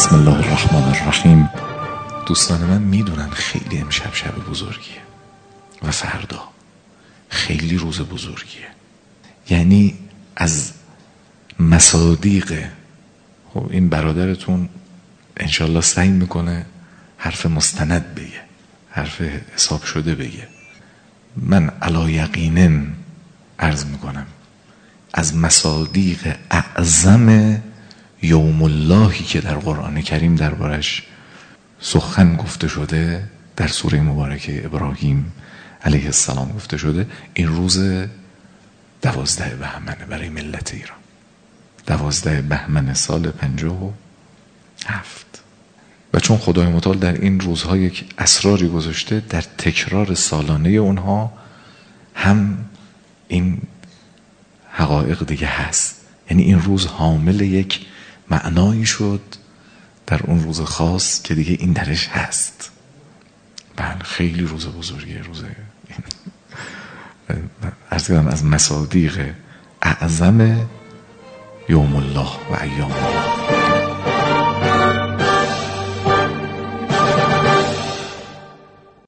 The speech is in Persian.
بسم الله الرحمن الرحیم. دوستان من میدونن خیلی امشب شب بزرگیه و فردا خیلی روز بزرگیه، یعنی از مصادیق. خب این برادرتون انشالله سعی میکنه حرف مستند بگه، حرف حساب شده بگه. من علی یقینن عرض میکنم از مصادیق اعظم یوم اللهی که در قرآن کریم دربارش سخن گفته شده، در سوره مبارکه ابراهیم علیه السلام گفته شده، این روز 12 بهمنه برای ملت ایران. 12 بهمن سال 57. و چون خدای متعال در این روزها یک اسراری گذاشته، در تکرار سالانه اونها هم این حقایق دیگه هست. یعنی این روز حامل یک معنایی شد در اون روز خاص که دیگه این درش هست. بله خیلی روز بزرگیه. روز عرض کردم از مصادیق اعظم یوم الله و ایام الله.